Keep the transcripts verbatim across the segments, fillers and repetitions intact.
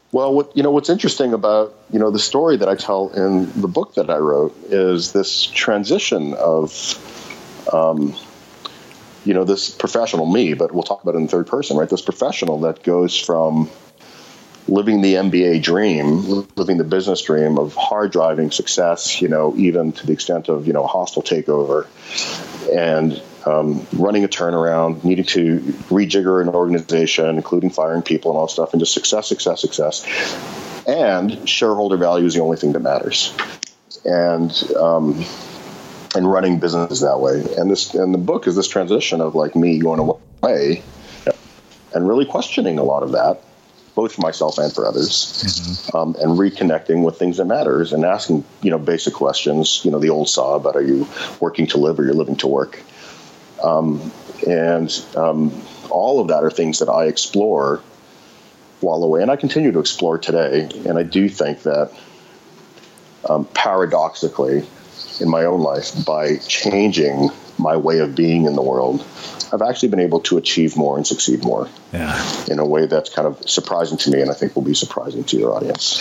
Well, what, you know, what's interesting about, you know, the story that I tell in the book that I wrote is this transition of, um, you know, this professional me, but we'll talk about it in third person, right? This professional that goes from living the M B A dream, living the business dream of hard driving success, you know, even to the extent of, you know, hostile takeover and um, running a turnaround, needing to rejigger an organization, including firing people and all that stuff, and just success, success, success. And shareholder value is the only thing that matters. And, um, and running businesses that way. And this, and the book is this transition of like me going away and really questioning a lot of that, both for myself and for others, mm-hmm. um, and reconnecting with things that matters and asking, you know, basic questions, you know, the old saw about are you working to live or you're living to work? Um, and um, all of that are things that I explore while away, and I continue to explore today. And I do think that um, paradoxically, in my own life, by changing my way of being in the world, I've actually been able to achieve more and succeed more yeah. in a way that's kind of surprising to me, and I think will be surprising to your audience.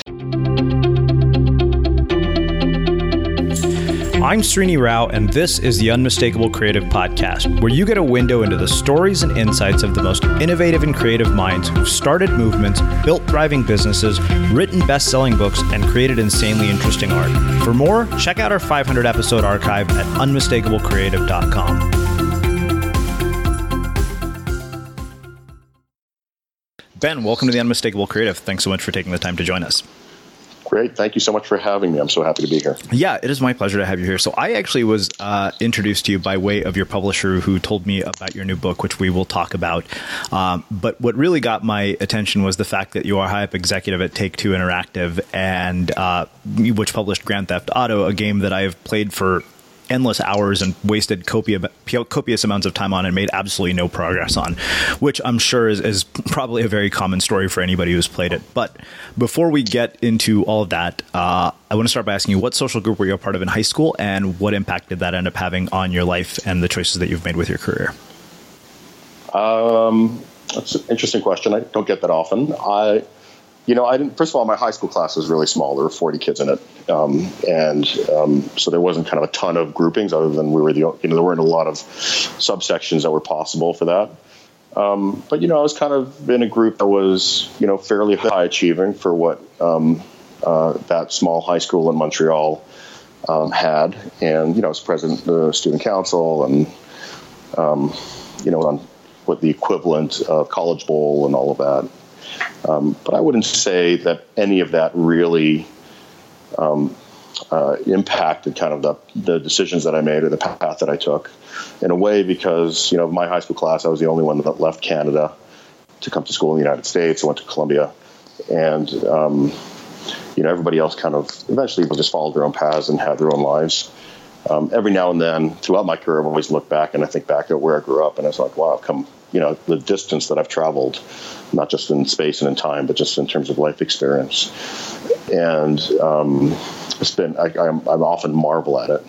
I'm Srini Rao, and this is the Unmistakable Creative Podcast, where you get a window into the stories and insights of the most innovative and creative minds who've started movements, built thriving businesses, written best-selling books, and created insanely interesting art. For more, check out our five hundred episode archive at unmistakable creative dot com. Ben, welcome to the Unmistakable Creative. Thanks so much for taking the time to join us. Great. Thank you so much for having me. I'm so happy to be here. Yeah, it is my pleasure to have you here. So I actually was uh, introduced to you by way of your publisher who told me about your new book, which we will talk about. Um, but what really got my attention was the fact that you are a high-up executive at Take-Two Interactive, and uh, which published Grand Theft Auto, a game that I have played for endless hours and wasted copia, copious amounts of time on and made absolutely no progress on, which I'm sure is, is probably a very common story for anybody who's played it. But before we get into all of that, uh, I want to start by asking you, what social group were you a part of in high school, and what impact did that end up having on your life and the choices that you've made with your career? Um, that's an interesting question. I don't get that often. I You know, I didn't. First of all, my high school class was really small. There were forty kids in it, um, and um, so there wasn't kind of a ton of groupings. Other than we were the, you know, there weren't a lot of subsections that were possible for that. Um, but you know, I was kind of in a group that was, you know, fairly high achieving for what um, uh, that small high school in Montreal um, had, and you know, I was president of the student council, and um, you know, on what the equivalent of College Bowl and all of that. Um, but I wouldn't say that any of that really um, uh, impacted kind of the, the decisions that I made or the path that I took, in a way, because, you know, my high school class, I was the only one that left Canada to come to school in the United States. I went to Columbia, and, um, you know, everybody else kind of eventually just followed their own paths and had their own lives. Um, every now and then throughout my career, I've always looked back and I think back at where I grew up, and I was like, wow, I've come, you know, the distance that I've traveled, not just in space and in time, but just in terms of life experience. And um, it's been, I, I'm, I'm often marvel at it.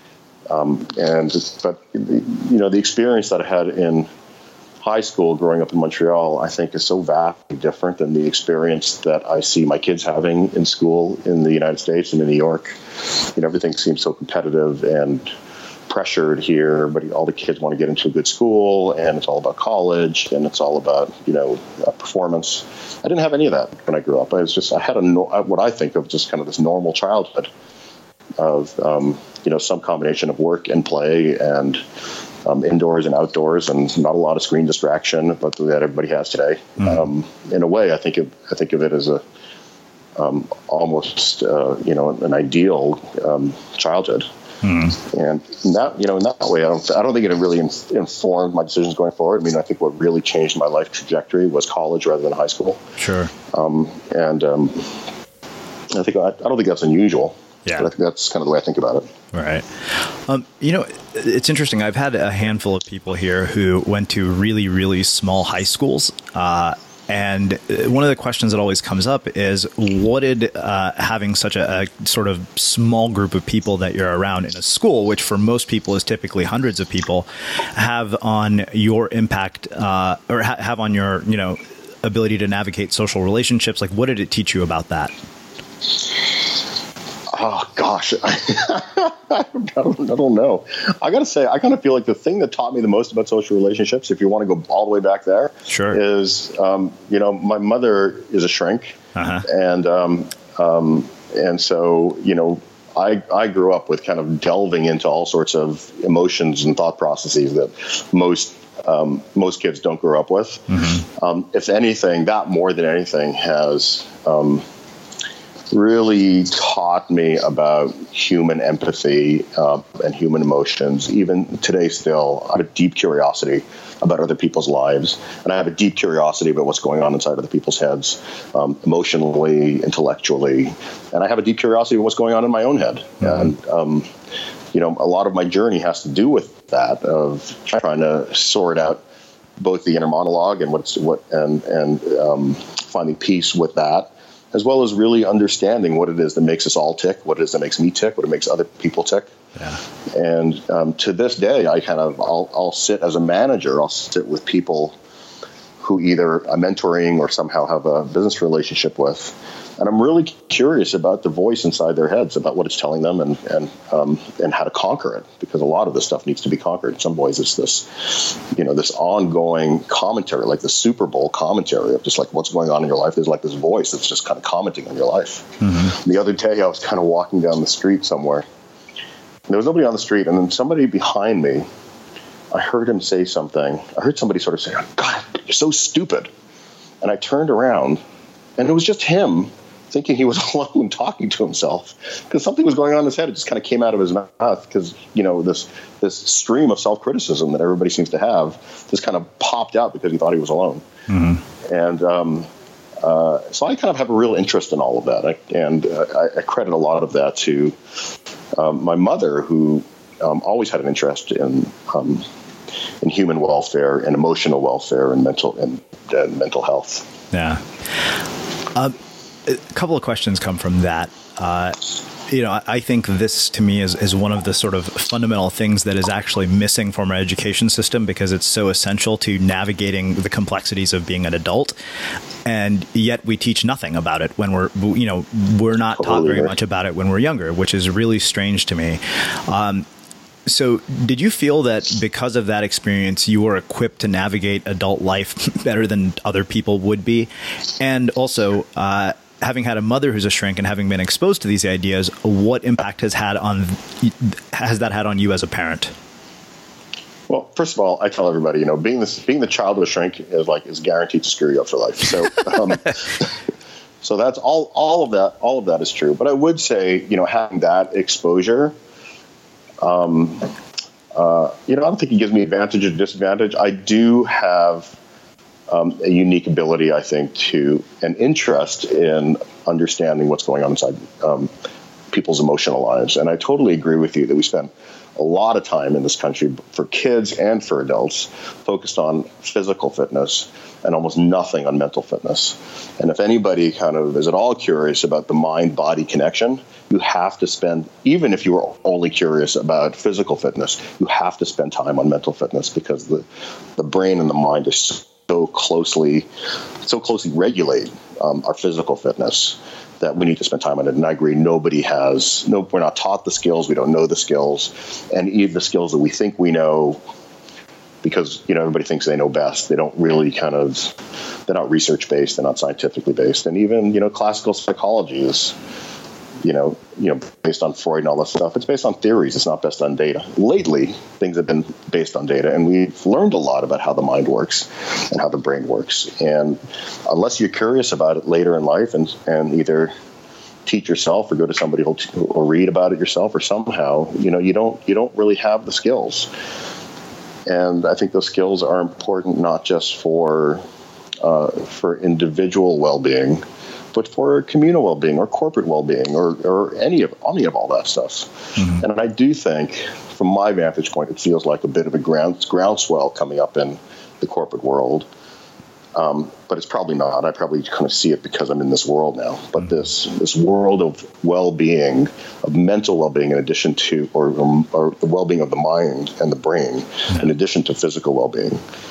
Um, and, but, you know, the experience that I had in high school growing up in Montreal, I think is so vastly different than the experience that I see my kids having in school in the United States and in New York. You know, everything seems so competitive and pressured here, but all the kids want to get into a good school, and it's all about college, and it's all about, you know, uh, performance. I didn't have any of that when I grew up. I was just, I had a, what I think of just kind of this normal childhood of, um, you know, some combination of work and play and um, indoors and outdoors, and not a lot of screen distraction, but that everybody has today. Mm-hmm. Um, in a way, I think of, I think of it as a um, almost, uh, you know, an ideal um, childhood. Mm-hmm. And in that, you know, in that way, I don't, I don't think it really inf- informed my decisions going forward. I mean, I think what really changed my life trajectory was college rather than high school. Sure. Um, and um, I think I, I don't think that's unusual. Yeah. But I think that's kind of the way I think about it. Right. Um, you know, it's interesting. I've had a handful of people here who went to really, really small high schools. Uh, and one of the questions that always comes up is, what did uh, having such a, a sort of small group of people that you're around in a school, which for most people is typically hundreds of people, have on your impact uh, or ha- have on your, you know, ability to navigate social relationships? Like, what did it teach you about that? Oh, gosh, I don't, I don't know. I got to say, I kind of feel like the thing that taught me the most about social relationships, if you want to go all the way back there, sure. is, um, you know, my mother is a shrink. Uh-huh. And um, um, and so, you know, I, I grew up with kind of delving into all sorts of emotions and thought processes that most um, most kids don't grow up with. Mm-hmm. Um, if anything, that more than anything has um, really taught me about human empathy uh, and human emotions. Even today still, I have a deep curiosity about other people's lives, and I have a deep curiosity about what's going on inside other people's heads, um, emotionally, intellectually, and I have a deep curiosity about what's going on in my own head. Mm-hmm. And um, you know, a lot of my journey has to do with that, of trying to sort out both the inner monologue and what's what and and um, finding peace with that, as well as really understanding what it is that makes us all tick, what it is that makes me tick, what it makes other people tick. Yeah. And um, to this day, I kind of, I'll, I'll sit as a manager, I'll sit with people who either I'm mentoring or somehow have a business relationship with. And I'm really curious about the voice inside their heads, about what it's telling them, and and um, and how to conquer it, because a lot of this stuff needs to be conquered. In some ways, it's this, you know, this ongoing commentary, like the Super Bowl commentary of just like what's going on in your life. There's like this voice that's just kind of commenting on your life. Mm-hmm. The other day, I was kind of walking down the street somewhere. There was nobody on the street, and then somebody behind me, I heard him say something. I heard somebody sort of say, "God, you're so stupid." And I turned around, and it was just him thinking he was alone talking to himself, because something was going on in his head. It just kind of came out of his mouth, because, you know, this this stream of self-criticism that everybody seems to have just kind of popped out because he thought he was alone. Mm-hmm. And um, uh, so I kind of have a real interest in all of that. I, and uh, I, I credit a lot of that to um, my mother, who um, always had an interest in um, in human welfare and emotional welfare and mental and, and mental health. Yeah. Um, a couple of questions come from that. Uh, you know, I think this to me is, is one of the sort of fundamental things that is actually missing from our education system, because it's so essential to navigating the complexities of being an adult. And yet we teach nothing about it when we're, you know, we're not taught very much about it when we're younger, which is really strange to me. Um, So did you feel that because of that experience, you were equipped to navigate adult life better than other people would be? And also, uh, having had a mother who's a shrink and having been exposed to these ideas, what impact has had on has that had on you as a parent? Well, first of all, I tell everybody, you know, being this being the child of a shrink is like is guaranteed to screw you up for life. So, um, so that's all. All of that. All of that is true. But I would say, you know, having that exposure. Um, uh, you know, I don't think it gives me advantage or disadvantage. I do have um, a unique ability, I think, to an interest in understanding what's going on inside um, people's emotional lives. And I totally agree with you that we spend a lot of time in this country, for kids and for adults, focused on physical fitness and almost nothing on mental fitness. And if anybody kind of is at all curious about the mind-body connection, you have to spend, even if you are only curious about physical fitness, you have to spend time on mental fitness, because the, the brain and the mind is so closely, so closely regulate um, our physical fitness that we need to spend time on it. And I agree, nobody has, no, we're not taught the skills, we don't know the skills, and even the skills that we think we know, because, you know, everybody thinks they know best. They don't really kind of, they're not research-based, they're not scientifically based. And even, you know, classical psychology is, you know, you know, based on Freud and all that stuff. It's based on theories. It's not based on data. Lately, things have been based on data, and we've learned a lot about how the mind works and how the brain works. And unless you're curious about it later in life, and and either teach yourself or go to somebody who'll t- or read about it yourself, or somehow, you know, you don't you don't really have the skills. And I think those skills are important not just for uh, for individual well-being, but for communal well-being or corporate well-being, or, or any of any of all that stuff. Mm-hmm. And I do think, from my vantage point, it feels like a bit of a ground groundswell coming up in the corporate world. Um, but it's probably not. I probably kind of see it because I'm in this world now. But mm-hmm. this this world of well-being, of mental well-being, in addition to, or, or the well-being of the mind and the brain, mm-hmm. in addition to physical well-being,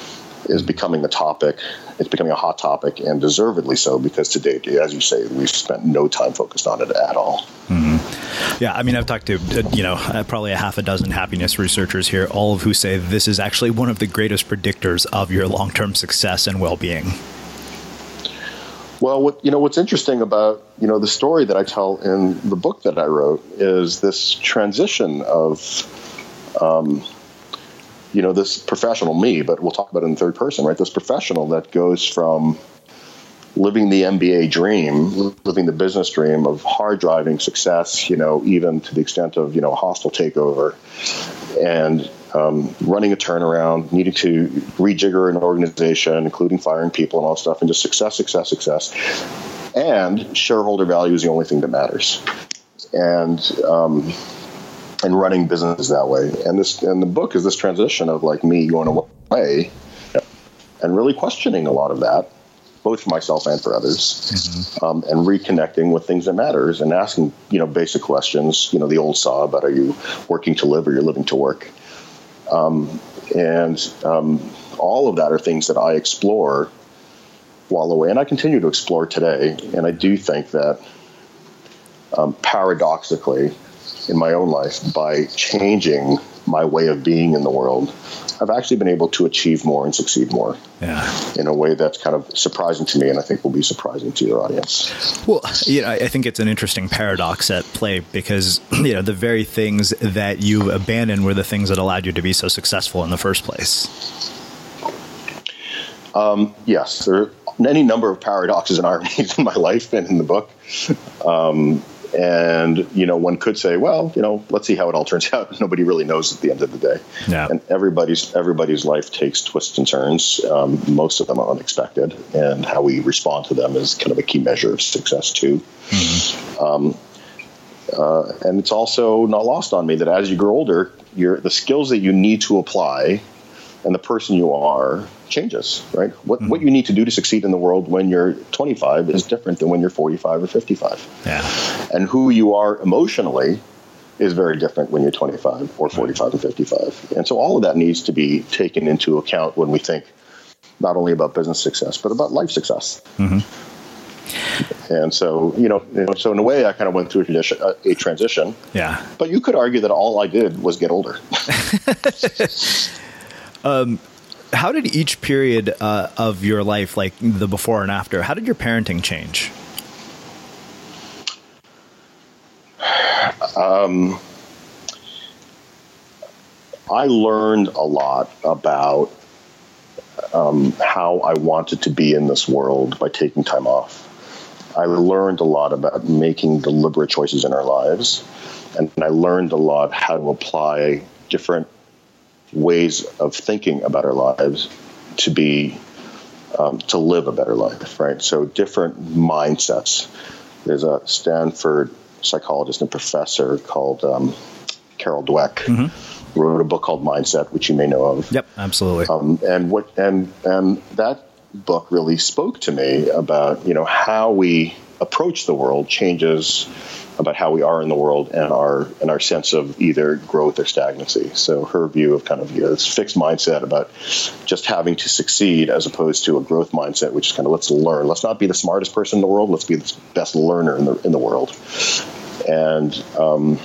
is becoming a topic. It's becoming a hot topic, and deservedly so, because to date, as you say, we've spent no time focused on it at all. Mm-hmm. Yeah, I mean, I've talked to, uh, you know, uh, probably a half a dozen happiness researchers here, all of who say this is actually one of the greatest predictors of your long-term success and well-being. Well, what, you know, what's interesting about, you know, the story that I tell in the book that I wrote is this transition of, um, you know, this professional, me, but we'll talk about it in third person, right? This professional that goes from living the M B A dream, living the business dream of hard driving success, you know, even to the extent of, you know, a hostile takeover, and um, running a turnaround, needing to rejigger an organization, including firing people and all that stuff, and just success, success, success. And shareholder value is the only thing that matters. And, um, and running business that way. And this, and the book is this transition of like me going away and really questioning a lot of that, both for myself and for others, mm-hmm. um, and reconnecting with things that matters and asking, you know, basic questions, you know, the old saw about, are you working to live or you're living to work? Um, and um, all of that are things that I explore while away, and I continue to explore today. And I do think that um, paradoxically, in my own life, by changing my way of being in the world, I've actually been able to achieve more and succeed more. Yeah. In a way that's kind of surprising to me, and I think will be surprising to your audience. Well, you know, I think it's an interesting paradox at play, because, you know, the very things that you abandoned were the things that allowed you to be so successful in the first place. Um, yes, there are any number of paradoxes and ironies in my life and in the book. Um, And, you know, one could say, well, you know, let's see how it all turns out. Nobody really knows at the end of the day. Yeah. And everybody's everybody's life takes twists and turns. Um, most of them are unexpected. And how we respond to them is kind of a key measure of success, too. Mm-hmm. Um, uh, and it's also not lost on me that as you grow older, you're, the skills that you need to apply and the person you are changes, right? What mm-hmm. what you need to do to succeed in the world when you're twenty-five is different than when you're forty-five or fifty-five. Yeah. And who you are emotionally is very different when you're twenty-five or forty-five right. and fifty-five. And so all of that needs to be taken into account when we think not only about business success, but about life success. Mm-hmm. And so, you know, you know, so in a way I kind of went through a, tradition, a, a transition. Yeah. But you could argue that all I did was get older. um, how did each period uh, of your life, like the before and after, how did your parenting change? Um, I learned a lot about um, how I wanted to be in this world by taking time off. I learned a lot about making deliberate choices in our lives, and I learned a lot how to apply different ways of thinking about our lives to be um, to live a better life, right? So different mindsets. There's a Stanford psychologist and professor called um, Carol Dweck, mm-hmm. wrote a book called Mindset, which you may know of. Yep, absolutely. Um, and what and and that book really spoke to me about, you know, how we approach the world changes about how we are in the world and our and our sense of either growth or stagnancy. So her view of kind of, you know, this fixed mindset about just having to succeed as opposed to a growth mindset, which is kind of let's learn. Let's not be the smartest person in the world. Let's be the best learner in the in the world. And um,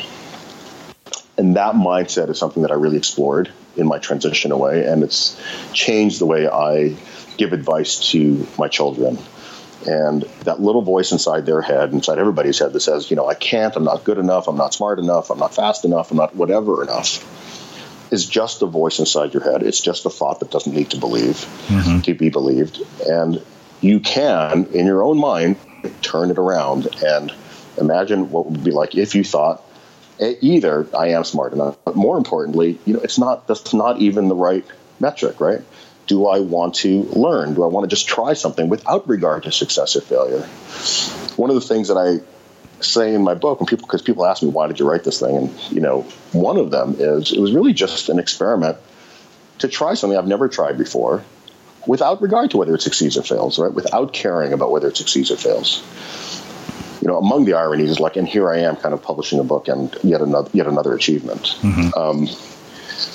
and that mindset is something that I really explored in my transition away, and it's changed the way I give advice to my children. And that little voice inside their head, inside everybody's head that says, you know, I can't, I'm not good enough, I'm not smart enough, I'm not fast enough, I'm not whatever enough, is just a voice inside your head. It's just a thought that doesn't need to believe, mm-hmm. to be believed. And you can, in your own mind, turn it around and imagine what it would be like if you thought, either I am smart enough, but more importantly, you know, it's not, that's not even the right metric, right? Do I want to learn? Do I want to just try something without regard to success or failure? One of the things that I say in my book, when people, because people ask me, why did you write this thing? And, you know, one of them is, it was really just an experiment to try something I've never tried before without regard to whether it succeeds or fails, right? Without caring about whether it succeeds or fails. You know, among the ironies is like, and here I am kind of publishing a book and yet another, yet another achievement. Mm-hmm. Um,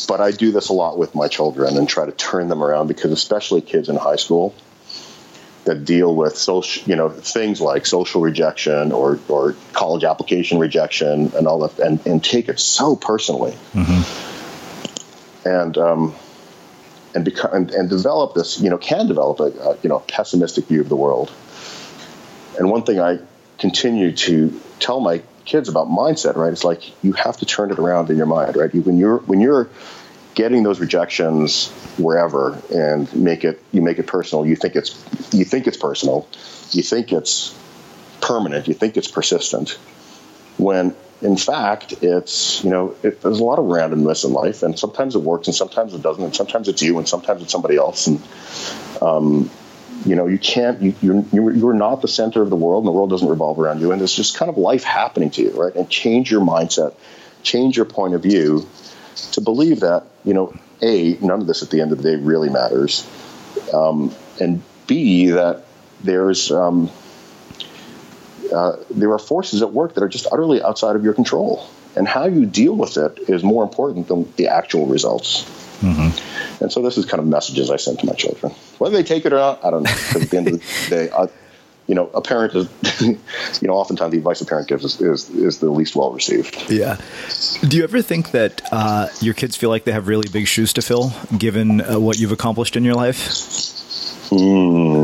but I do this a lot with my children and try to turn them around, because especially kids in high school that deal with social, you know, things like social rejection or, or college application rejection and all that, and, and take it so personally. Mm-hmm. And, um, and become, and, and develop this, you know, can develop a, a, you know, pessimistic view of the world. And one thing I continue to tell my kids about mindset, right? It's like, you have to turn it around in your mind, right? When you're, when you're getting those rejections wherever and make it, you make it personal. You think it's, you think it's personal. You think it's permanent. You think it's persistent, when in fact it's, you know, it, there's a lot of randomness in life, and sometimes it works and sometimes it doesn't, and sometimes it's you and sometimes it's somebody else. And, um, you know, you can't, you, you're, you're not the center of the world, and the world doesn't revolve around you. And there's just kind of life happening to you, right? And change your mindset, change your point of view to believe that, you know, A, none of this at the end of the day really matters. Um, and B, that there's, um, uh, there are forces at work that are just utterly outside of your control. And how you deal with it is more important than the actual results. Mm-hmm. And so this is kind of messages I send to my children. Whether they take it or not, I don't know. Because at the end of the day, I, you know, a parent is, you know, oftentimes the advice a parent gives is, is, is the least well received. Yeah. Do you ever think that uh, your kids feel like they have really big shoes to fill, given uh, what you've accomplished in your life? Mm.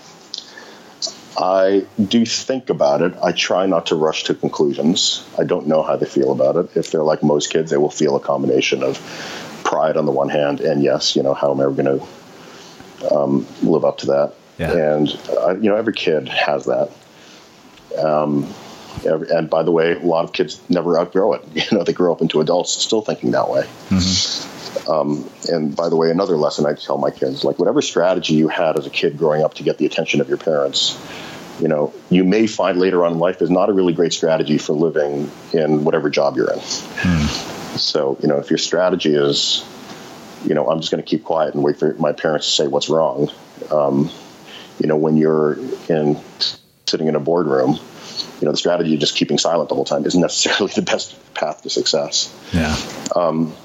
I do think about it. I try not to rush to conclusions. I don't know how they feel about it. If they're like most kids, they will feel a combination of pride on the one hand, and yes, you know, how am I going to um, live up to that? Yeah. And, uh, you know, every kid has that. Um, every, and by the way, a lot of kids never outgrow it. You know, they grow up into adults still thinking that way. Mm-hmm. Um, and by the way, another lesson I tell my kids, like whatever strategy you had as a kid growing up to get the attention of your parents, you know, you may find later on in life is not a really great strategy for living in whatever job you're in. Mm. So, you know, if your strategy is, you know, I'm just going to keep quiet and wait for my parents to say what's wrong, um, you know, when you're in sitting in a boardroom, you know, the strategy of just keeping silent the whole time isn't necessarily the best path to success. Yeah. Um,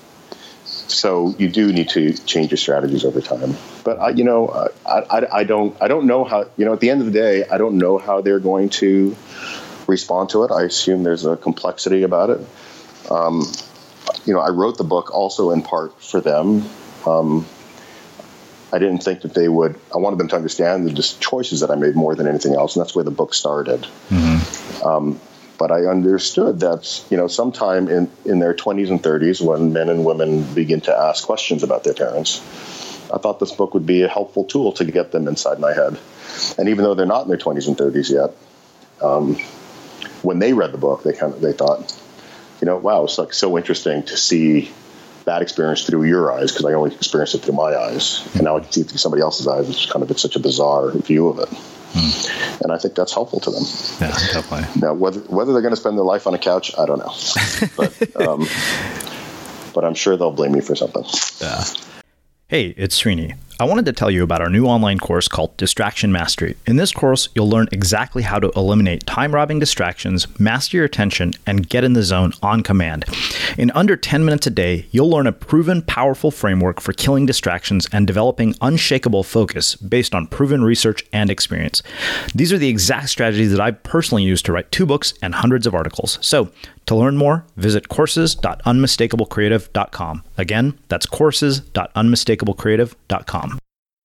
so you do need to change your strategies over time. But I, you know, I, I, I don't, I don't know how, you know, at the end of the day, I don't know how they're going to respond to it. I assume there's a complexity about it. Um, you know, I wrote the book also in part for them. Um, I didn't think that they would, I wanted them to understand the just choices that I made more than anything else. And that's where the book started. Mm-hmm. Um, but I understood that, you know, sometime in, in their twenties and thirties, when men and women begin to ask questions about their parents, I thought this book would be a helpful tool to get them inside my head. And even though they're not in their twenties and thirties yet, um, when they read the book, they kind of, they thought, you know, wow, it's like so interesting to see that experience through your eyes, because I only experienced it through my eyes, and now I can see it through somebody else's eyes. It's kind of, it's such a bizarre view of it. Hmm. And I think that's helpful to them. Yeah, definitely. Now, whether whether they're going to spend their life on a couch, I don't know. But, um, but I'm sure they'll blame me for something. Yeah. Hey, it's Srini. I wanted to tell you about our new online course called Distraction Mastery. In this course, you'll learn exactly how to eliminate time-robbing distractions, master your attention, and get in the zone on command. In under ten minutes a day, you'll learn a proven, powerful framework for killing distractions and developing unshakable focus based on proven research and experience. These are the exact strategies that I've personally used to write two books and hundreds of articles. So, to learn more, visit courses dot unmistakable creative dot com. Again, that's courses dot unmistakable creative dot com.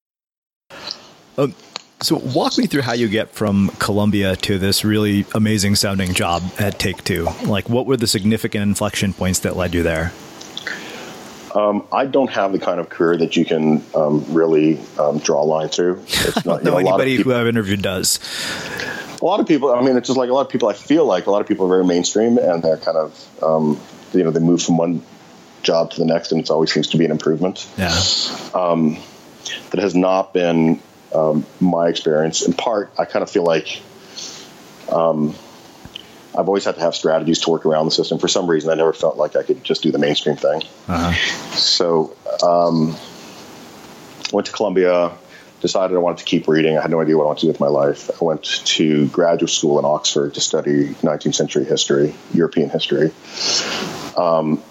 Um, so walk me through how you get from Columbia to this really amazing sounding job at Take-Two. Like, what were the significant inflection points that led you there? Um, I don't have the kind of career that you can um, really um, draw a line through. It's not, no, you know, anybody people, who I've interviewed does. A lot of people, I mean, it's just like a lot of people, I feel like a lot of people are very mainstream, and they're kind of, um, you know, they move from one job to the next, and it always seems to be an improvement. Yeah. Um, that has not been um, my experience. In part, I kind of feel like um, I've always had to have strategies to work around the system. For some reason, I never felt like I could just do the mainstream thing. Uh-huh. So um, went to Columbia, decided I wanted to keep reading. I had no idea what I wanted to do with my life. I went to graduate school in Oxford to study nineteenth century history, European history. Um,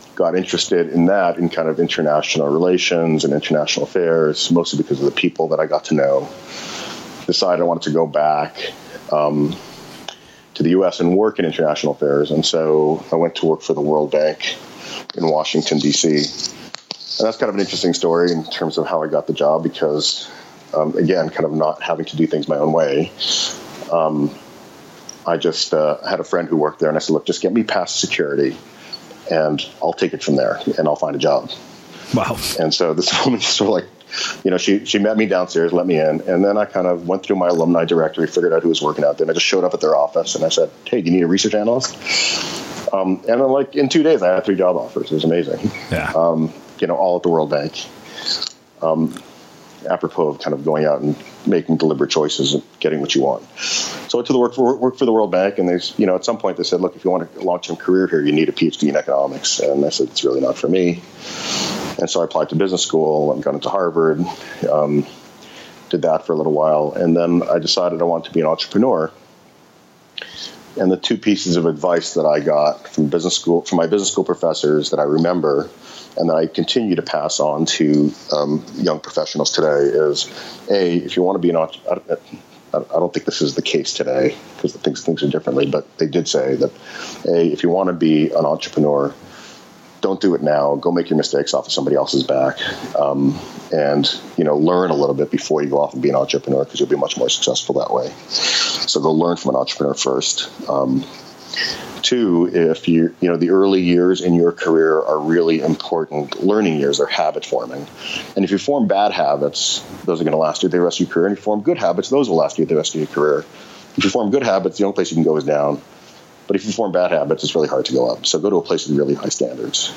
got interested in that, in kind of international relations and international affairs, mostly because of the people that I got to know. Decided I wanted to go back um, to the U S and work in international affairs. And so I went to work for the World Bank in Washington, D C. And that's kind of an interesting story in terms of how I got the job because, um, again, kind of not having to do things my own way. Um, I just uh, had a friend who worked there, and I said, look, just get me past security, and I'll take it from there, and I'll find a job. Wow. And so this woman just sort of like, you know, she she met me downstairs, let me in, and then I kind of went through my alumni directory, figured out who was working out there, and I just showed up at their office, and I said, hey, do you need a research analyst? Um, and then, like, in two days, I had three job offers. It was amazing. Yeah. Um, you know, all at the World Bank. Um, apropos of kind of going out and making deliberate choices and getting what you want. So I went to the work for, work for the World Bank, and they, you know, at some point they said, look, if you want a long-term career here, you need a PhD in economics. And I said, it's really not for me. And so I applied to business school and got into Harvard, um, did that for a little while. And then I decided I wanted to be an entrepreneur. And the two pieces of advice that I got from business school, from my business school professors that I remember and that I continue to pass on to um, young professionals today is, A, if you want to be an entrepreneur, I don't think this is the case today because things, things are differently, but they did say that, A, if you want to be an entrepreneur, don't do it now. Go make your mistakes off of somebody else's back, um, and you know, learn a little bit before you go off and be an entrepreneur because you'll be much more successful that way. So go learn from an entrepreneur first. Um, two, if you you know the early years in your career are really important learning years. They're habit forming, and if you form bad habits, those are going to last you the rest of your career. And if you form good habits, those will last you the rest of your career. If you form good habits, the only place you can go is down. But if you form bad habits, it's really hard to go up. So go to a place with really high standards.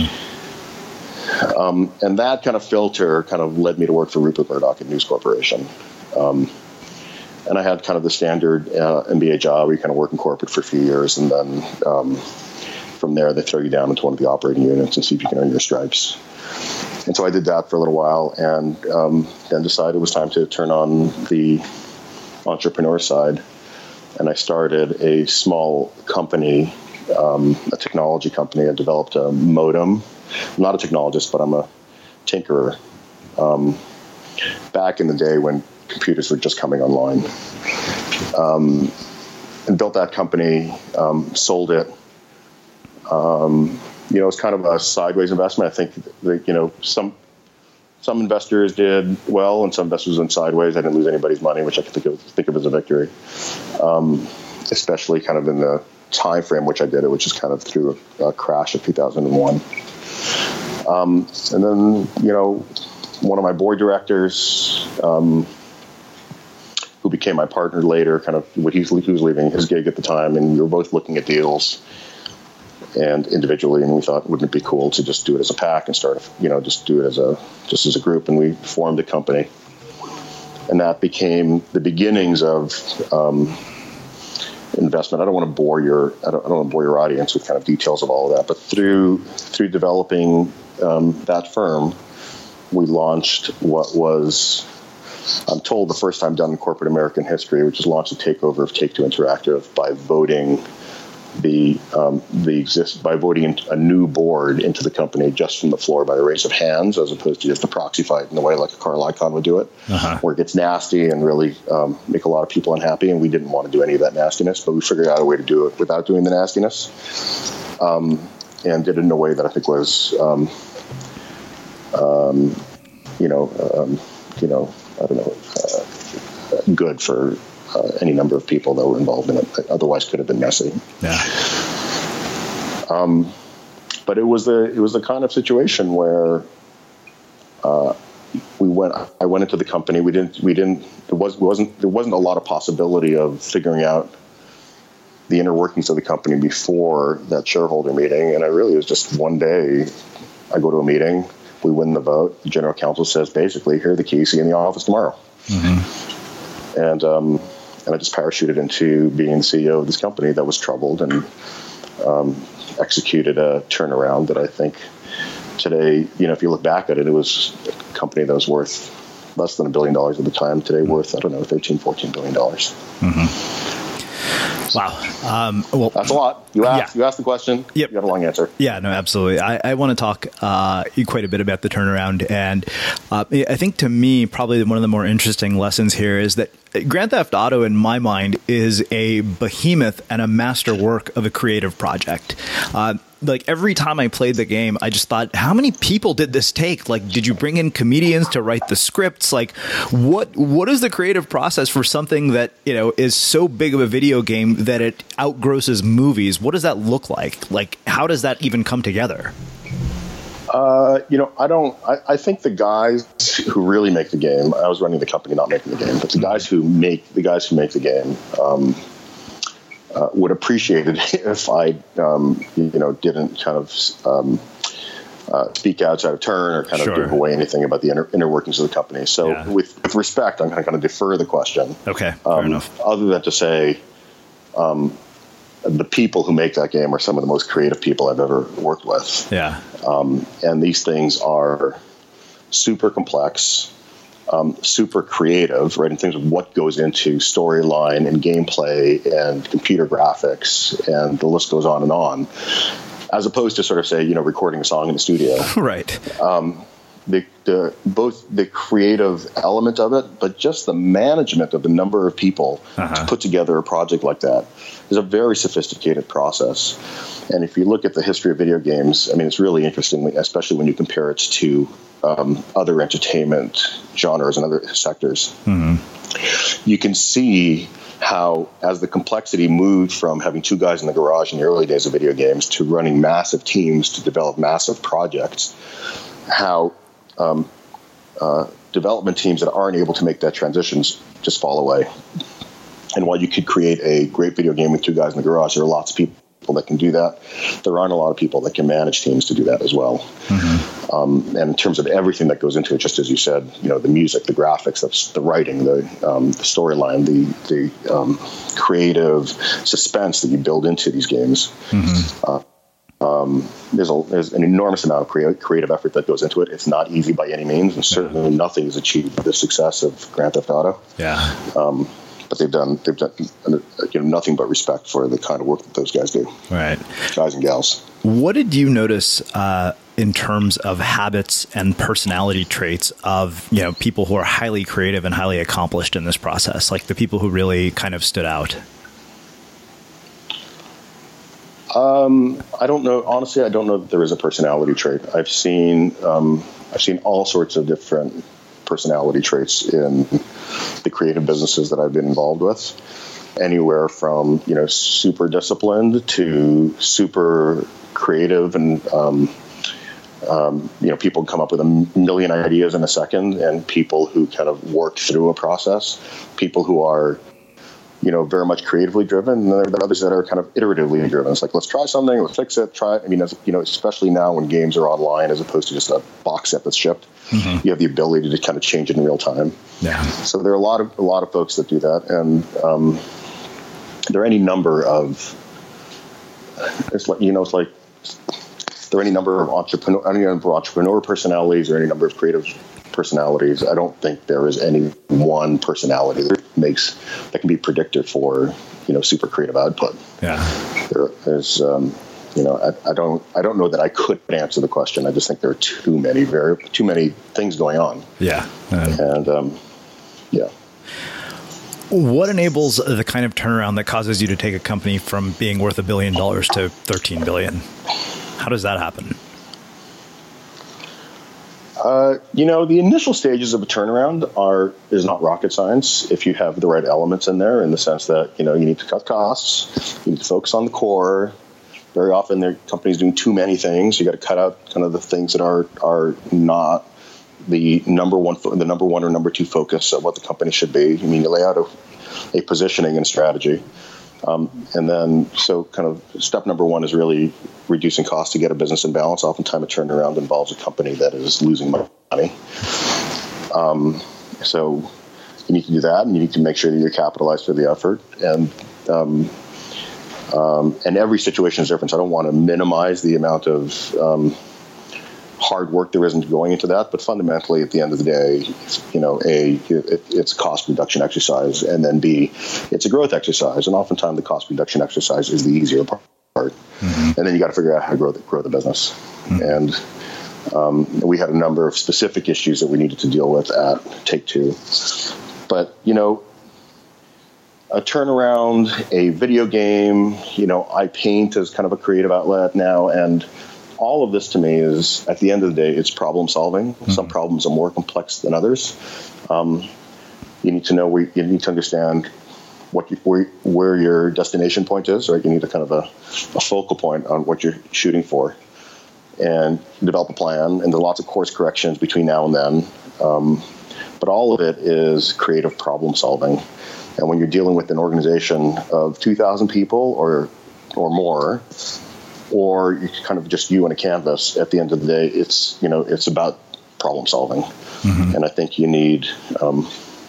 Mm-hmm. Um, and that kind of filter kind of led me to work for Rupert Murdoch at News Corporation. Um, and I had kind of the standard uh, M B A job where you kind of work in corporate for a few years. And then um, from there, they throw you down into one of the operating units and see if you can earn your stripes. And so I did that for a little while and um, then decided it was time to turn on the entrepreneur side. And I started a small company, um, a technology company. I developed a modem. I'm not a technologist, but I'm a tinkerer. Um, back in the day when computers were just coming online. Um, and built that company, um, sold it. Um, you know, it was kind of a sideways investment. I think that, you know, some some investors did well and some investors went sideways. I didn't lose anybody's money, which I could think of, think of as a victory. Um, especially kind of in the time frame which I did it, which is kind of through a, a crash of two thousand one. Um, and then, you know, one of my board directors, um, who became my partner later, kind of what he's, he was leaving his gig at the time, and we were both looking at deals and individually, and we thought, wouldn't it be cool to just do it as a pack and start, you know, just do it as a just as a group, and we formed a company, and that became the beginnings of um, investment. I don't want to bore your I don't, I don't want to bore your audience with kind of details of all of that, but through through developing um, that firm, we launched what was, I'm told, the first time done in corporate American history, which is launched a takeover of Take-Two Interactive by voting the um, the exist by voting a new board into the company just from the floor by a raise of hands, as opposed to just a proxy fight in the way like a Carl Icahn would do it, uh-huh. where it gets nasty and really um, make a lot of people unhappy. And we didn't want to do any of that nastiness, but we figured out a way to do it without doing the nastiness, um, and did it in a way that I think was, um, um, you know, um, you know, I don't know, uh, good for. Uh, any number of people that were involved in it that otherwise could have been messy. Yeah. Um, but it was the it was the kind of situation where uh, we went. I went into the company. We didn't. We didn't. There was wasn't there wasn't a lot of possibility of figuring out the inner workings of the company before that shareholder meeting. And I really it was just one day. I go to a meeting. We win the vote. The general counsel says basically, here are the keys. See you in the office tomorrow. Mm-hmm. And um, and I just parachuted into being the C E O of this company that was troubled and um, executed a turnaround that I think today, you know, if you look back at it, it was a company that was worth less than a billion dollars at the time. Today, worth, I don't know, thirteen, fourteen billion dollars. Mm-hmm. Wow. Um, well, that's a lot. You asked, yeah. you asked the question. Yep. You have a long answer. Yeah, no, absolutely. I, I want to talk uh, quite a bit about the turnaround. And uh, I think to me, probably one of the more interesting lessons here is that Grand Theft Auto, in my mind, is a behemoth and a masterwork of a creative project. Uh, like every time I played the game, I just thought, how many people did this take? Like, did you bring in comedians to write the scripts? Like, what what is the creative process for something that, you know, is so big of a video game that it outgrosses movies? What does that look like? Like, how does that even come together? Uh, you know, I don't, I, I think the guys who really make the game, I was running the company, not making the game, but the guys who make, the guys who make the game, um, uh, would appreciate it if I, um, you know, didn't kind of, um, uh, speak outside of turn or kind of Sure. give away anything about the inner, inner workings of the company. So Yeah. with, with respect, I'm going to kind of defer the question. Okay, fair um, enough. Other than to say, um, the people who make that game are some of the most creative people I've ever worked with. Yeah. Um, and these things are super complex, um, super creative, right, in terms of what goes into storyline and gameplay and computer graphics, and the list goes on and on, as opposed to sort of, say, you know, recording a song in the studio. Right. Um, the, the, both the creative element of it, but just the management of the number of people Uh-huh. to put together a project like that is a very sophisticated process. And if you look at the history of video games, I mean, it's really interesting, especially when you compare it to um, other entertainment genres and other sectors. Mm-hmm. You can see how, as the complexity moved from having two guys in the garage in the early days of video games to running massive teams to develop massive projects, how um, uh, development teams that aren't able to make that transition just fall away. And while you could create a great video game with two guys in the garage, there are lots of people that can do that. There aren't a lot of people that can manage teams to do that as well. Mm-hmm. Um, and in terms of everything that goes into it, just as you said, you know, the music, the graphics, the, the writing, the, um, the storyline, the, the um, creative suspense that you build into these games. Mm-hmm. Uh, Um, there's, a, there's an enormous amount of creative, creative effort that goes into it. It's not easy by any means, and certainly yeah. nothing is achieved by the success of Grand Theft Auto. Yeah. Um, but they've done they've done you know nothing but respect for the kind of work that those guys do. Right. Guys and gals. What did you notice uh, in terms of habits and personality traits of, you know, people who are highly creative and highly accomplished in this process, like the people who really kind of stood out? Um, I don't know. Honestly, I don't know that there is a personality trait. I've seen, um, I've seen all sorts of different personality traits in the creative businesses that I've been involved with. Anywhere from, you know, super disciplined to super creative, and um, um, you know, people come up with a million ideas in a second, and people who kind of work through a process. People who are, you know, very much creatively driven, and there are others that are kind of iteratively driven. It's like, let's try something, let's fix it, try it. I mean, as, you know, especially now when games are online as opposed to just a box set that's shipped, mm-hmm. you have the ability to kind of change it in real time. Yeah. So there are a lot of a lot of folks that do that, and um, there are any number of. It's like you know, it's like there are any number of entrepreneur, any number of entrepreneur personalities, or any number of creative personalities. I don't think there is any one personality that makes that can be predicted for, you know, super creative output. Yeah, there is, um, you know, I, I don't, I don't know that I could answer the question. I just think there are too many, very too many things going on. Yeah, um, and um, yeah. What enables the kind of turnaround that causes you to take a company from being worth a billion dollars to thirteen billion? How does that happen? Uh, you know, the initial stages of a turnaround are is not rocket science if you have the right elements in there, in the sense that, you know, you need to cut costs, you need to focus on the core. Very often, their companies doing too many things. You got to cut out kind of the things that are are not the number one, the number one or number two focus of what the company should be. I mean, you lay out a, a positioning and strategy. Um, and then, so kind of step number one is really reducing costs to get a business in balance. Oftentimes, a turnaround involves a company that is losing money. Um, so you need to do that, and you need to make sure that you're capitalized for the effort. And um, um, and every situation is different. So I don't want to minimize the amount of um, hard work there isn't going into that, but fundamentally, at the end of the day, you know, A, it, it's a cost reduction exercise, and then B, it's a growth exercise, and oftentimes the cost reduction exercise is the easier part, mm-hmm. and then you got to figure out how to grow the, grow the business. Mm-hmm. And um, we had a number of specific issues that we needed to deal with at Take-Two, but you know, a turnaround, a video game, you know, I paint as kind of a creative outlet now, and all of this to me is, at the end of the day, it's problem solving. Mm-hmm. Some problems are more complex than others. Um, you need to know where, you need to understand what you, where, where your destination point is, right? You need a kind of a, a focal point on what you're shooting for, and develop a plan. And there are lots of course corrections between now and then. Um, but all of it is creative problem solving. And when you're dealing with an organization of two thousand people or or more, or you kind of just you and a canvas, at the end of the day, it's, you know, it's about problem solving. Mm-hmm. And I think you need um,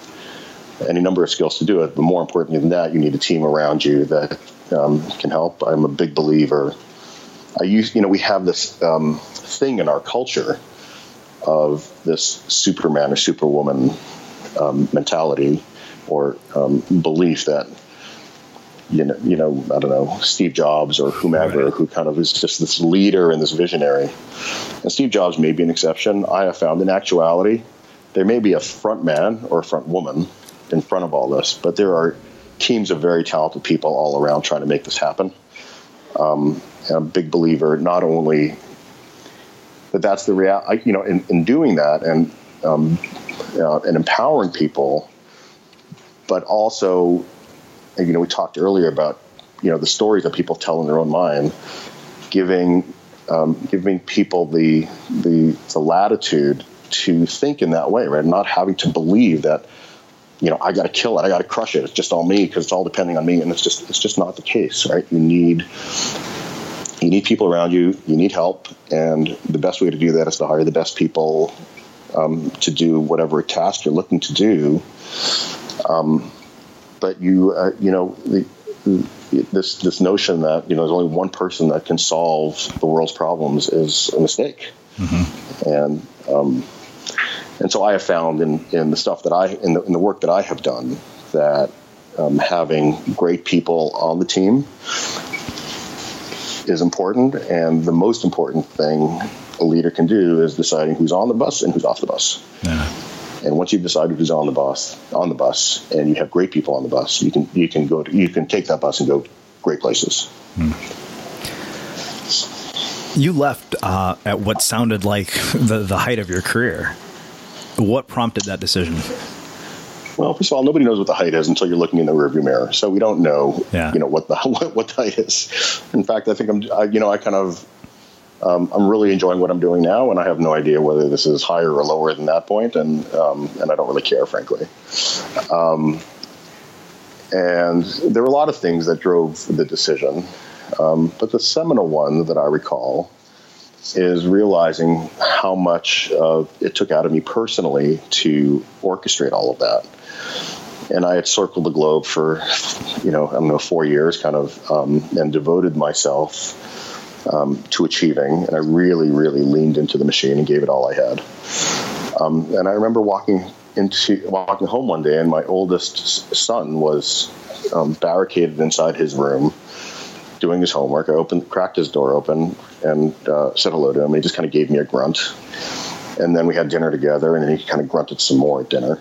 any number of skills to do it. But more importantly than that, you need a team around you that um, can help. I'm a big believer. I use, you know, we have this um, thing in our culture of this Superman or Superwoman um, mentality, or um, belief that, you know, you know, I don't know, Steve Jobs or whomever, right, who kind of is just this leader and this visionary. And Steve Jobs may be an exception. I have found in actuality, there may be a front man or a front woman in front of all this, but there are teams of very talented people all around trying to make this happen. Um, and I'm a big believer, not only that that's the reality, you know, in, in doing that and, um, uh, and empowering people, but also, you know, we talked earlier about, you know, the stories that people tell in their own mind, giving um, giving people the, the the latitude to think in that way, right? Not having to believe that, you know, I got to kill it, I got to crush it. It's just all me because it's all depending on me, and it's just it's just not the case, right? You need you need people around you. You need help, and the best way to do that is to hire the best people um, to do whatever task you're looking to do. Um, but you, uh, you know, the, this this notion that, you know, there's only one person that can solve the world's problems is a mistake. Mm-hmm. And um, and so I have found in, in the stuff that I in the, in the work that I have done that um, having great people on the team is important, and the most important thing a leader can do is deciding who's on the bus and who's off the bus. Yeah. And once you've decided who's on the bus, on the bus, and you have great people on the bus, you can you can go to, you can take that bus and go great places. Hmm. You left uh, at what sounded like the the height of your career. What prompted that decision? Well, first of all, nobody knows what the height is until you're looking in the rearview mirror. So we don't know, yeah. you know, what the what, what the height is. In fact, I think I'm, I, you know, I kind of. Um, I'm really enjoying what I'm doing now, and I have no idea whether this is higher or lower than that point, and um, and I don't really care, frankly. Um, and there were a lot of things that drove the decision, um, but the seminal one that I recall is realizing how much uh, it took out of me personally to orchestrate all of that. And I had circled the globe for, you know, I don't know, four years, kind of, um, and devoted myself Um, to achieving, and I really, really leaned into the machine and gave it all I had. Um, and I remember walking into walking home one day, and my oldest son was um, barricaded inside his room, doing his homework. I opened, cracked his door open, and uh, said hello to him. He just kind of gave me a grunt, and then we had dinner together, and then he kind of grunted some more at dinner.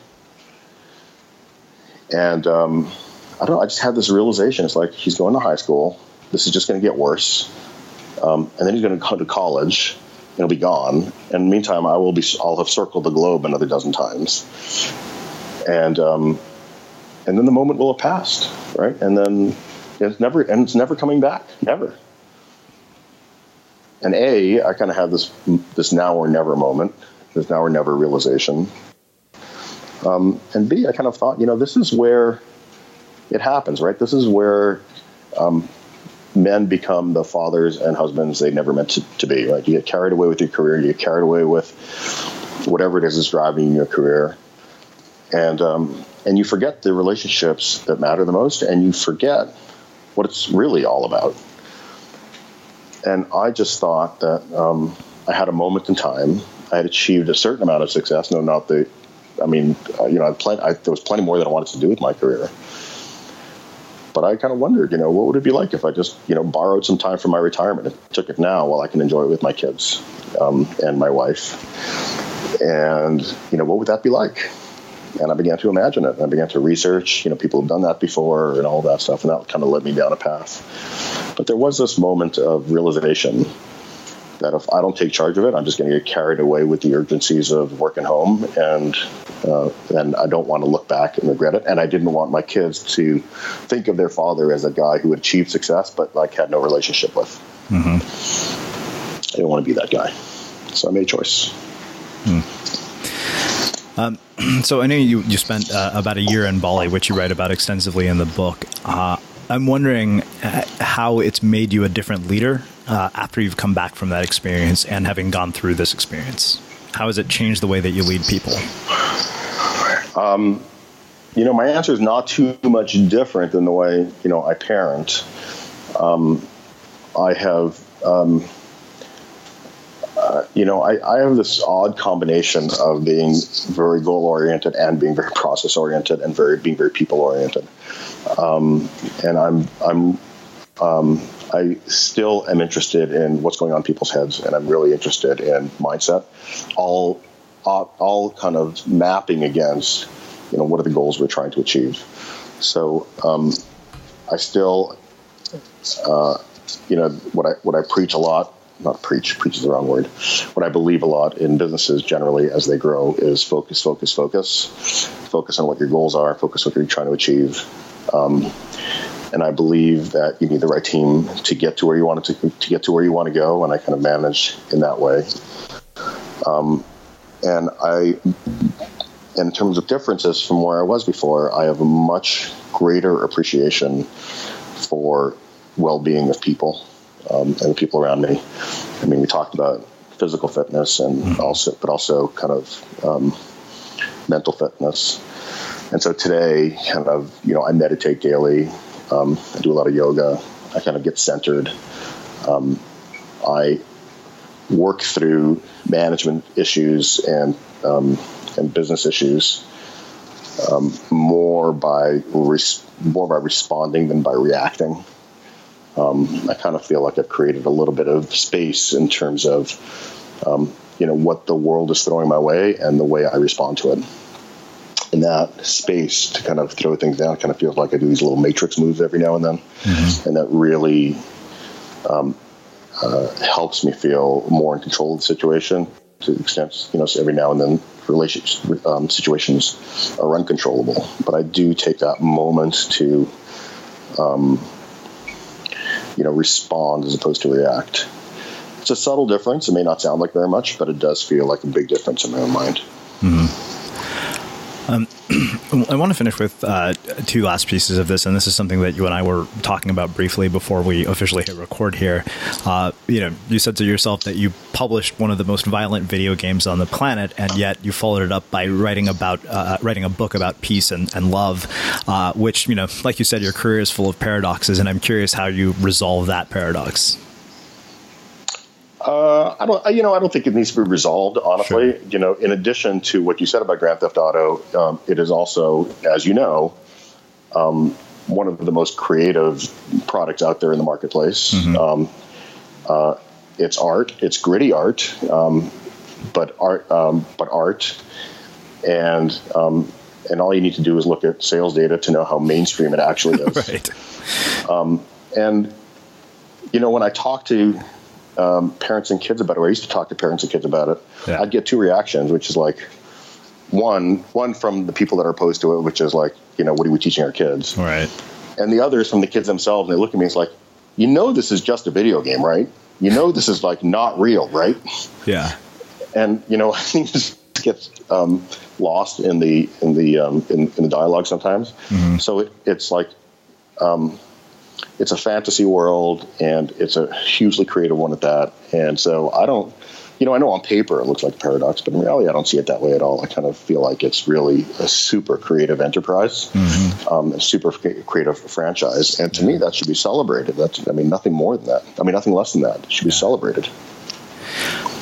And um, I don't know. I just had this realization. It's like, he's going to high school. This is just going to get worse. Um, and then he's going to go to college, and he'll be gone. And in the meantime, I will be, I'll have circled the globe another dozen times. And, um, and then the moment will have passed, right? And then it's never, and it's never coming back, never. And A, I kind of had this, this now or never moment, this now or never realization. Um, and B, I kind of thought, you know, this is where it happens, right? This is where, um, men become the fathers and husbands they never meant to, to be, right? You get carried away with your career. You get carried away with whatever it is that's driving your career. And um, and you forget the relationships that matter the most, and you forget what it's really all about. And I just thought that um, I had a moment in time. I had achieved a certain amount of success. No, not the, I mean, uh, you know, I plenty, I, there was plenty more that I wanted to do with my career. But I kind of wondered, you know, what would it be like if I just, you know, borrowed some time from my retirement and took it now while I can enjoy it with my kids um, and my wife. And, you know, what would that be like? And I began to imagine it. And I began to research, you know, people have done that before and all that stuff. And that kind of led me down a path. But there was this moment of realization that if I don't take charge of it, I'm just going to get carried away with the urgencies of work and home. And uh, and I don't want to look back and regret it. And I didn't want my kids to think of their father as a guy who had achieved success, but like had no relationship with. Mm-hmm. I didn't want to be that guy. So I made a choice. Mm. Um, so I know you, you spent uh, about a year in Bali, which you write about extensively in the book. Uh, I'm wondering how it's made you a different leader uh, after you've come back from that experience and having gone through this experience. How has it changed the way that you lead people? Um, you know, my answer is not too much different than the way, you know, I parent. Um, I have, um, uh, you know, I, I have this odd combination of being very goal-oriented and being very process-oriented and very being very people-oriented. Um, and I'm, I'm, um, I still am interested in what's going on in people's heads, and I'm really interested in mindset, all, all, all kind of mapping against, you know, what are the goals we're trying to achieve. So, um, I still, uh, you know, what I, what I preach a lot, not preach, preach is the wrong word. What I believe a lot in businesses generally as they grow is focus, focus, focus, focus on what your goals are, focus on what you're trying to achieve. Um, and I believe that you need the right team to get to where you want to, to get to where you want to go. And I kind of manage in that way. Um, and I, in terms of differences from where I was before, I have a much greater appreciation for well-being of people um, and the people around me. I mean, we talked about physical fitness and mm-hmm. also, but also kind of um, mental fitness. And so today, kind of, you know, I meditate daily. Um, I do a lot of yoga. I kind of get centered. Um, I work through management issues and um, and business issues um, more by res- more by responding than by reacting. Um, I kind of feel like I've created a little bit of space in terms of um, you know what the world is throwing my way and the way I respond to it. In that space to kind of throw things down, it kind of feels like I do these little matrix moves every now and then, mm-hmm. and that really um, uh, helps me feel more in control of the situation. To the extent, you know, so every now and then relationships, um, situations are uncontrollable, but I do take that moment to, um, you know, respond as opposed to react. It's a subtle difference. It may not sound like very much, but it does feel like a big difference in my own mind. Mm-hmm. Um, I want to finish with uh, two last pieces of this, and this is something that you and I were talking about briefly before we officially hit record here. Uh, you know, you said to yourself that you published one of the most violent video games on the planet, and yet you followed it up by writing about uh, writing a book about peace and, and love, uh, which, you know, like you said, your career is full of paradoxes, and I'm curious how you resolve that paradox. Uh, I don't, you know, I don't think it needs to be resolved, honestly. Sure. You know, in addition to what you said about Grand Theft Auto, um, it is also, as you know, um, one of the most creative products out there in the marketplace. Mm-hmm. Um, uh, it's art, it's gritty art, um, but art, um, but art, and um, and all you need to do is look at sales data to know how mainstream it actually is. Right. Um, and you know, when I talk to Um, parents and kids about it, or I used to talk to parents and kids about it, yeah. I'd get two reactions, which is like, one, one from the people that are opposed to it, which is like, you know, what are we teaching our kids? Right. And the other is from the kids themselves, and they look at me, it's like, you know, this is just a video game, right? You know, this is like not real, right? Yeah. And, you know, I think this gets um, lost in the, in the, um, in, in the dialogue sometimes. Mm-hmm. So it, it's like, um, it's a fantasy world, and it's a hugely creative one at that. And so I don't, you know, I know on paper it looks like a paradox, but in reality I don't see it that way at all. I kind of feel like it's really a super creative enterprise, mm-hmm. um, a super creative franchise. And to me, that should be celebrated. That's, I mean, nothing more than that. I mean, nothing less than that. It should be yeah. celebrated.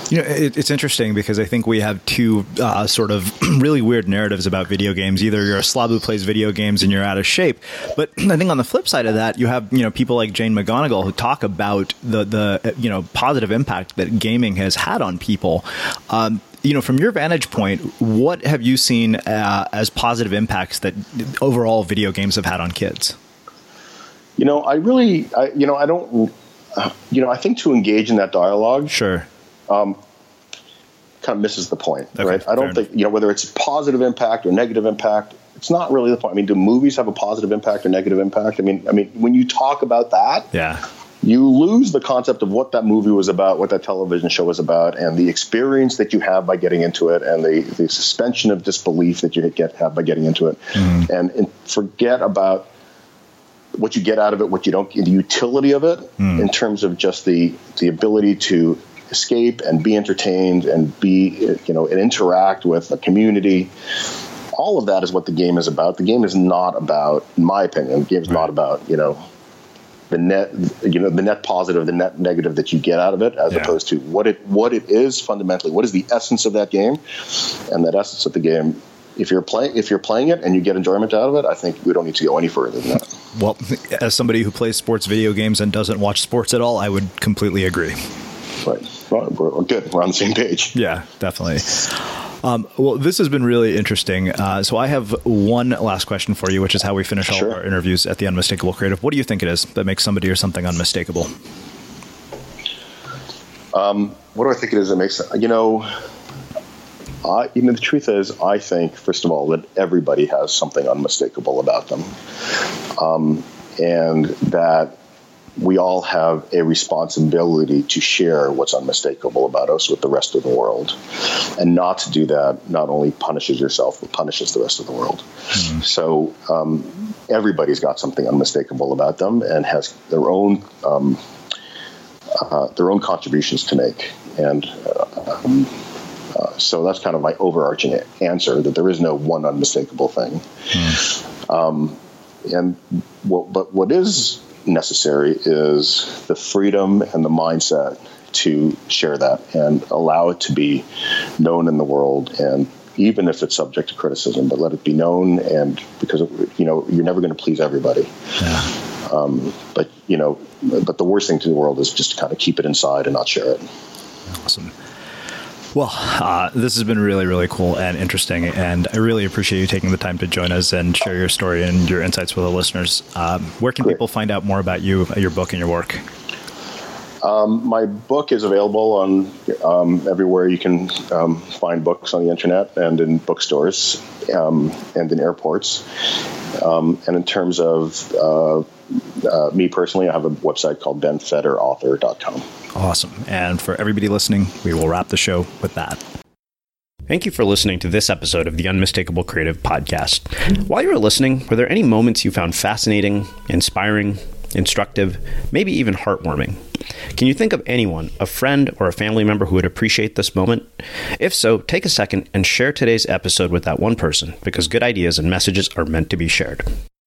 You know, it, it's interesting because I think we have two uh, sort of really weird narratives about video games. Either you're a slob who plays video games and you're out of shape. But I think on the flip side of that, you have, you know, people like Jane McGonigal who talk about the, the you know, positive impact that gaming has had on people. Um, you know, from your vantage point, what have you seen uh, as positive impacts that overall video games have had on kids? You know, I really, I, you know, I don't, uh, you know, I think to engage in that dialogue, sure, um, kind of misses the point, okay, right? I don't think, you know, whether it's positive impact or negative impact, it's not really the point. I mean, do movies have a positive impact or negative impact? I mean, I mean, when you talk about that, yeah, you lose the concept of what that movie was about, what that television show was about, and the experience that you have by getting into it, and the, the suspension of disbelief that you get have by getting into it, mm. and, and forget about what you get out of it, what you don't, the utility of it, mm. in terms of just the the ability to escape and be entertained and be, you know, and interact with a community. All of that is what the game is about. The game is not about, in my opinion, the game is right. not about, you know, the net, you know, the net positive, the net negative that you get out of it, as yeah. opposed to what it what it is fundamentally. What is the essence of that game? And that essence of the game, if you're playing if you're playing it and you get enjoyment out of it, I think we don't need to go any further than that. Well, as somebody who plays sports video games and doesn't watch sports at all, I would completely agree. Right. Well, we're good. We're on the same page. Yeah, definitely. Um, well, this has been really interesting. Uh, so I have one last question for you, which is how we finish all sure. of our interviews at the Unmistakable Creative. What do you think it is that makes somebody or something unmistakable? Um, what do I think it is that makes, you know, I, you know, the truth is, I think, first of all, that everybody has something unmistakable about them. Um, and that we all have a responsibility to share what's unmistakable about us with the rest of the world. And not to do that not only punishes yourself, but punishes the rest of the world. Mm-hmm. So um, everybody's got something unmistakable about them and has their own um, uh, their own contributions to make. And uh, um, uh, so that's kind of my overarching answer, that there is no one unmistakable thing. Mm-hmm. Um, and what, but what is necessary is the freedom and the mindset to share that and allow it to be known in the world, and even if it's subject to criticism, but let it be known. And because, you know, you're never going to please everybody. Yeah. Um, but, you know, but the worst thing to the world is just to kind of keep it inside and not share it. Awesome. Well, uh, this has been really, really cool and interesting, and I really appreciate you taking the time to join us and share your story and your insights with the listeners. Um, where can Great. people find out more about you, your book, and your work? Um, my book is available on um, everywhere you can um, find books on the internet, and in bookstores, um, and in airports. Um, and in terms of uh, uh, me personally, I have a website called ben feder author dot com. Awesome. And for everybody listening, we will wrap the show with that. Thank you for listening to this episode of the Unmistakable Creative Podcast. While you were listening, were there any moments you found fascinating, inspiring, instructive, maybe even heartwarming? Can you think of anyone, a friend or a family member who would appreciate this moment? If so, take a second and share today's episode with that one person, because good ideas and messages are meant to be shared.